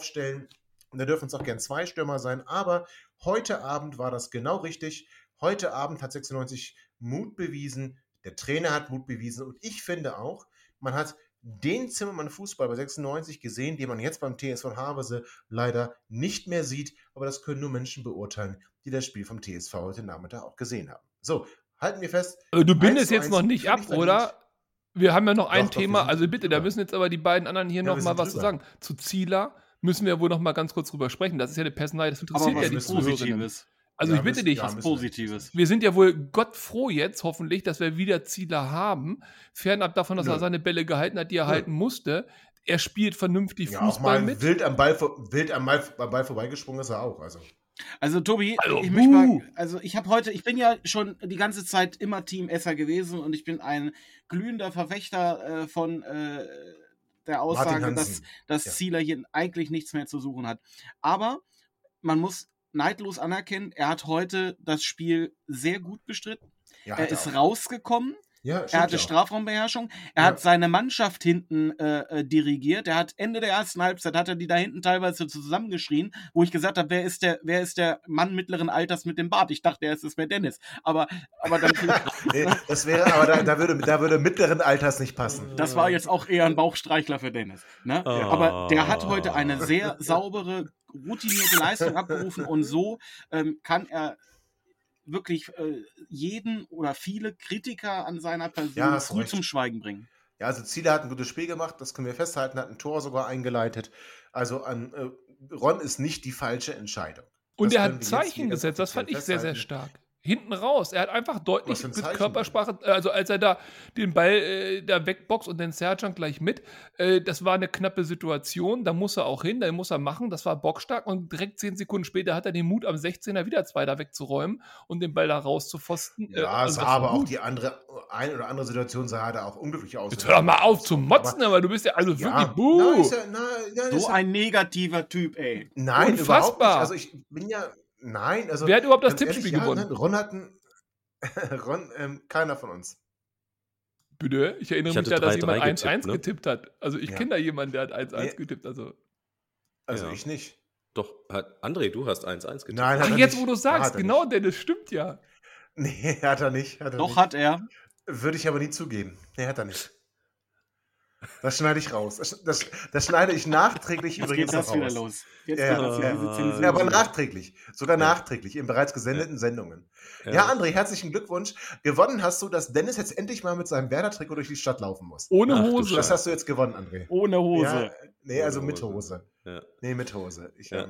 Und da dürfen es auch gern 2 Stürmer sein. Aber heute Abend war das genau richtig. Heute Abend hat 96 Mut bewiesen. Der Trainer hat Mut bewiesen. Und ich finde auch, man hat den Zimmermann-Fußball bei 96 gesehen, den man jetzt beim TSV Havelse leider nicht mehr sieht. Aber das können nur Menschen beurteilen, die das Spiel vom TSV heute Nachmittag auch gesehen haben. So, halten wir fest. Du bindest jetzt 1:1 noch nicht ab, völlig oder? verdient. Wir haben ja noch ein Doch, wir Thema, sind also bitte, da drüber. müssen jetzt aber die beiden anderen hier Ja, noch wir mal sind was zu drüber. sagen. Zu Zieler müssen wir wohl noch mal ganz kurz drüber sprechen. Das ist ja eine Personalie, das interessiert Aber ja was die müssen wir Zuhörerinnen. Positives. Also Ja, ich bitte müssen- dich, ja, Was müssen wir. Positives. wir sind ja wohl gottfroh jetzt, hoffentlich, dass wir wieder Zieler haben. Fernab davon, dass Nö. er seine Bälle gehalten hat, die er Nö. halten musste. Er spielt vernünftig Ja, auch Fußball mal mit. wild am Ball vorbeigesprungen ist er auch. Also Tobi, Also, ich möchte buh. mal, also ich bin ja schon die ganze Zeit immer Team Esser gewesen und ich bin ein glühender Verfechter von der Aussage, Hansen. dass Ja. Zieler hier eigentlich nichts mehr zu suchen hat. Aber man muss neidlos anerkennen, er hat heute das Spiel sehr gut bestritten. Ja, Er hat ist auch. rausgekommen. Ja, Er stimmt hatte ja auch. Strafraumbeherrschung. Er Ja. hat seine Mannschaft hinten dirigiert. Er hat Ende der ersten Halbzeit hat er die da hinten teilweise zusammengeschrien, wo ich gesagt habe, wer ist der Mann mittleren Alters mit dem Bart? Ich dachte, es wäre Dennis. Aber dann Nee, das wäre, aber da würde mittleren Alters nicht passen. das war jetzt auch eher ein Bauchstreichler für Dennis. Ne? Ah. Aber der hat heute eine sehr saubere, routinierte Leistung abgerufen und so kann er wirklich jeden oder viele Kritiker an seiner Person Ja, hast früh recht. zum Schweigen bringen. Ja, also Zieler hat ein gutes Spiel gemacht, das können wir festhalten, hat ein Tor sogar eingeleitet. Also Ron ist nicht die falsche Entscheidung. Und Das er können hat wir jetzt Zeichen hier gesetzt, das fand ich sehr, sehr festhalten. stark. Hinten raus, er hat einfach deutlich Was für ein mit Zeichen Körpersprache, also als er da den Ball da wegboxt und den Sergeant gleich mit, das war eine knappe Situation, da muss er auch hin, da muss er machen, das war bockstark und direkt 10 Sekunden später hat er den Mut, am 16er wieder 2 da wegzuräumen und den Ball da rauszupfosten. Ja, also sah das war aber auch gut. die ein oder andere Situation sah da auch unglücklich aus. Jetzt hör doch mal auf zu motzen, aber du bist ja also Ja, wirklich buh. nein, ist ja, nein, So ist ja, ein negativer Typ, ey. nein, Unfassbar. überhaupt nicht. Also ich bin ja, nein, also Wer hat überhaupt das ganz ehrlich, Tippspiel gewonnen? nein, Ron hat ein, keiner von uns. Bitte? Ich erinnere Ich mich hatte da, dass 3-3 jemand 1-1 getippt, ne? getippt hat. Also ich Ja. kenne da jemanden, der hat 1-1 Nee. getippt. Also. Also Ja. ich nicht. Doch, André, du hast 1-1 getippt. Nein, hat Ach, er jetzt nicht. wo du Hat sagst, er genau, nicht. Dennis, stimmt ja. Nee, hat er nicht. Doch hat er. Würde ich aber nie zugeben. Nee, hat er nicht. Das schneide ich raus. Das schneide ich nachträglich Jetzt übrigens geht das noch wieder raus. los. Jetzt Ja, geht das wieder ja. Zensur. Ja, aber nachträglich. Sogar nachträglich in bereits gesendeten Sendungen. Ja, Ja. André, herzlichen Glückwunsch. Gewonnen hast du, dass Dennis jetzt endlich mal mit seinem Werder-Trikot durch die Stadt laufen muss. Ohne Ach, du Hose. Das hast du jetzt gewonnen, André. Ohne Hose. Ja, nee, also Ohne mit Hose. Hose. Ja. Nee, mit Hose. Ja.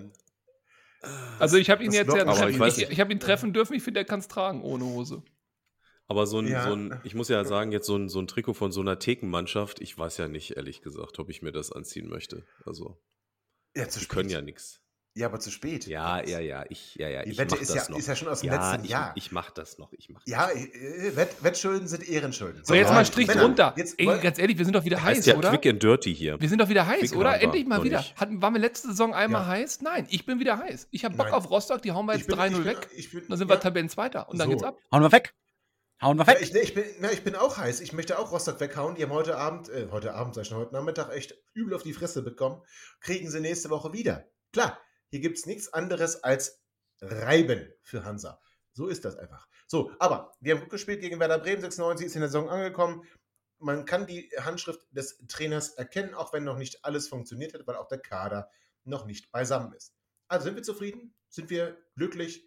Also ich habe ihn das jetzt ja Locken- Aber treffen, ich weiß ich habe ihn treffen dürfen, ich finde, er kann es tragen ohne Hose. Aber Ja. ich muss ja sagen, jetzt so ein Trikot von so einer Thekenmannschaft, ich weiß ja nicht, ehrlich gesagt, ob ich mir das anziehen möchte. Also, Ja, zu die spät. können ja nichts. Ja, aber zu spät. Ja, Die ich Wette mach ist das ja, noch. ist ja schon aus dem Ja, letzten Jahr. ich mach das noch. Ja, Wettschulden sind Ehrenschulden. So, jetzt Leute, mal Strich Männer, drunter. Jetzt, Ey, ganz ehrlich, wir sind doch wieder heiß, Heißt ja oder? Quick and Dirty hier. Wir sind doch wieder heiß, Quick oder? waren wir Endlich mal noch wieder. nicht. Waren wir letzte Saison einmal Ja. heiß? Nein, ich bin wieder heiß. Ich habe Bock Nein. auf Rostock, die hauen wir jetzt 3-0 weg. Dann sind wir Tabellenzweiter und dann So. geht's ab. Hauen wir weg. Hauen wir Ja, weg. ich bin auch heiß. Ich möchte auch Rostock weghauen. Die haben heute Abend, sag ich schon, heute Nachmittag echt übel auf die Fresse bekommen. Kriegen sie nächste Woche wieder. Klar, hier gibt es nichts anderes als Reiben für Hansa. So ist das einfach. So, aber wir haben gut gespielt gegen Werder Bremen. 96 ist in der Saison angekommen. Man kann die Handschrift des Trainers erkennen, auch wenn noch nicht alles funktioniert hat, weil auch der Kader noch nicht beisammen ist. Also sind wir zufrieden? Sind wir glücklich?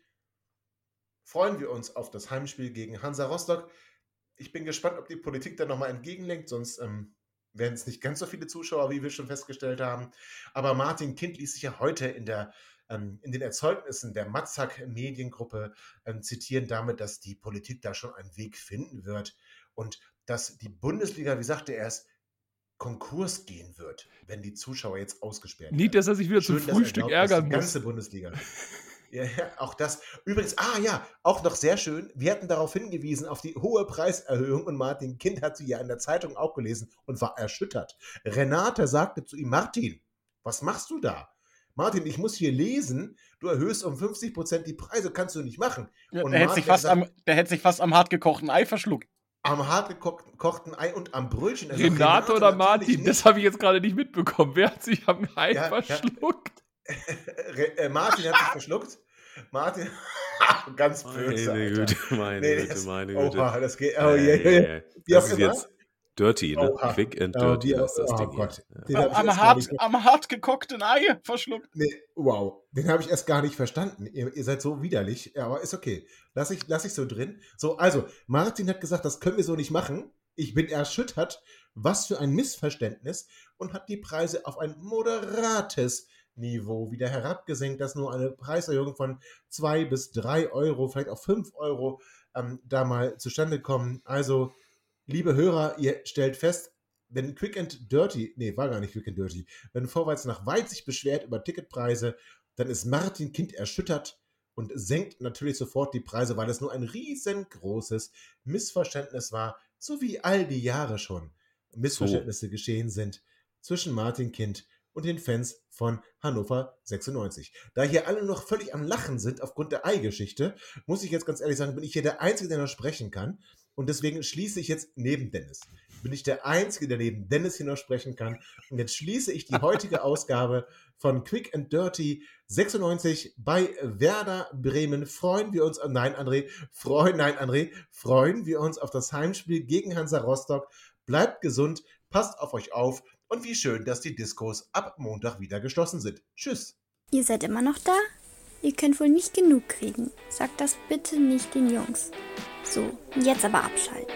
Freuen wir uns auf das Heimspiel gegen Hansa Rostock. Ich bin gespannt, ob die Politik da nochmal entgegenlenkt, sonst werden es nicht ganz so viele Zuschauer, wie wir schon festgestellt haben. Aber Martin Kind ließ sich ja heute in den Erzeugnissen der Matzak-Mediengruppe zitieren damit, dass die Politik da schon einen Weg finden wird und dass die Bundesliga, wie sagte er es, Konkurs gehen wird, wenn die Zuschauer jetzt ausgesperrt werden. Nicht, dass er sich wieder zum Schön, dass Frühstück erlaubt ist, ärgern die muss. ganze Bundesliga. Ja, auch das. Übrigens, auch noch sehr schön, wir hatten darauf hingewiesen, auf die hohe Preiserhöhung und Martin Kind hat sie ja in der Zeitung auch gelesen und war erschüttert. Renate sagte zu ihm, Martin, was machst du da? Martin, ich muss hier lesen, du erhöhst um 50% die Preise, kannst du nicht machen. Und der hätte sich fast am hartgekochten Ei verschluckt. Am hartgekochten Ei und am Brötchen. Also Renate oder Martin, das habe ich jetzt gerade nicht mitbekommen. Wer hat sich am Ei verschluckt? Martin hat sich verschluckt. Martin, ganz böse. Meine Güte. Oha, das geht. Das ist jetzt dirty, ne? Quick and dirty ist das Ding. Gott. Am hart gekochten Ei verschluckt. Nee, wow, den habe ich erst gar nicht verstanden. Ihr seid so widerlich, aber ist okay. Lass ich so drin. So, also, Martin hat gesagt, das können wir so nicht machen. Ich bin erschüttert. Was für ein Missverständnis. Und hat die Preise auf ein moderates Niveau wieder herabgesenkt, dass nur eine Preiserhöhung von 2 bis 3 Euro, vielleicht auch 5 Euro da mal zustande kommen. Also, liebe Hörer, ihr stellt fest, wenn Quick and Dirty, war gar nicht Quick and Dirty, wenn Vorwärts nach Weit sich beschwert über Ticketpreise, dann ist Martin Kind erschüttert und senkt natürlich sofort die Preise, weil es nur ein riesengroßes Missverständnis war, so wie all die Jahre schon Missverständnisse geschehen sind zwischen Martin Kind und den Fans von Hannover 96. Da hier alle noch völlig am Lachen sind aufgrund der Ei-Geschichte, muss ich jetzt ganz ehrlich sagen, bin ich hier der Einzige, der noch sprechen kann. Und deswegen schließe ich jetzt neben Dennis. Bin ich der Einzige, der neben Dennis hier noch sprechen kann. Und jetzt schließe ich die heutige Ausgabe von Quick and Dirty 96 bei Werder Bremen. Freuen wir uns auf das Heimspiel gegen Hansa Rostock. Bleibt gesund, passt auf euch auf. Und wie schön, dass die Diskos ab Montag wieder geschlossen sind. Tschüss. Ihr seid immer noch da? Ihr könnt wohl nicht genug kriegen. Sagt das bitte nicht den Jungs. So, jetzt aber abschalten.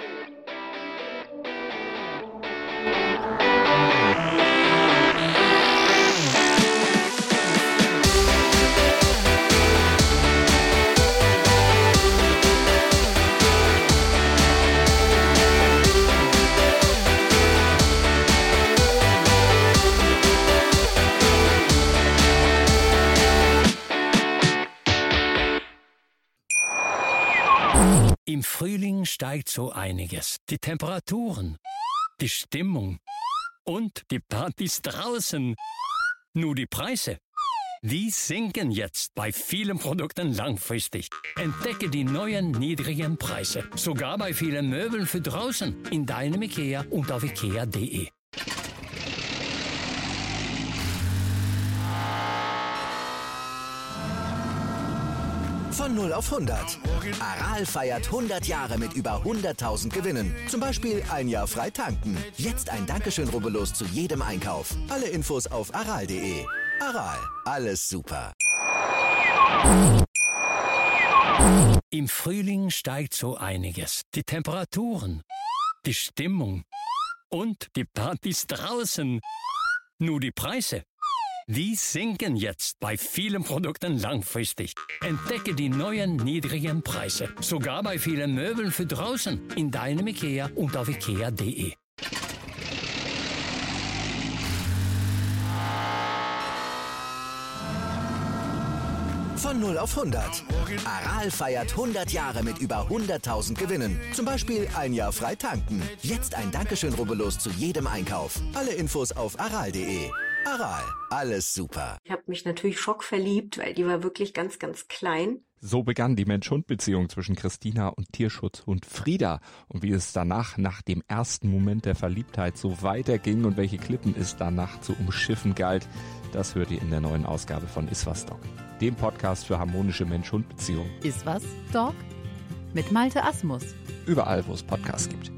Im Frühling steigt so einiges. Die Temperaturen, die Stimmung und die Partys draußen. Nur die Preise, die sinken jetzt bei vielen Produkten langfristig. Entdecke die neuen niedrigen Preise. Sogar bei vielen Möbeln für draußen. In deinem IKEA und auf IKEA.de. Von 0 auf 100. Aral feiert 100 Jahre mit über 100.000 Gewinnen. Zum Beispiel ein Jahr frei tanken. Jetzt ein Dankeschön, rubbellos zu jedem Einkauf. Alle Infos auf aral.de. Aral, alles super. Im Frühling steigt so einiges. Die Temperaturen, die Stimmung und die Partys draußen. Nur die Preise, die sinken jetzt bei vielen Produkten langfristig. Entdecke die neuen niedrigen Preise. Sogar bei vielen Möbeln für draußen. In deinem IKEA und auf IKEA.de. Von 0 auf 100. Aral feiert 100 Jahre mit über 100.000 Gewinnen. Zum Beispiel ein Jahr frei tanken. Jetzt ein Dankeschön, rubbellos zu jedem Einkauf. Alle Infos auf aral.de. Aral, alles super. Ich habe mich natürlich schockverliebt, weil die war wirklich ganz, ganz klein. So begann die Mensch-Hund-Beziehung zwischen Christina und Tierschutzhund Frieda. Und wie es danach, nach dem ersten Moment der Verliebtheit, so weiterging und welche Klippen es danach zu umschiffen galt, das hört ihr in der neuen Ausgabe von Iswas Dog, dem Podcast für harmonische Mensch-Hund-Beziehungen. Iswas Dog? Mit Malte Asmus. Überall, wo es Podcasts gibt.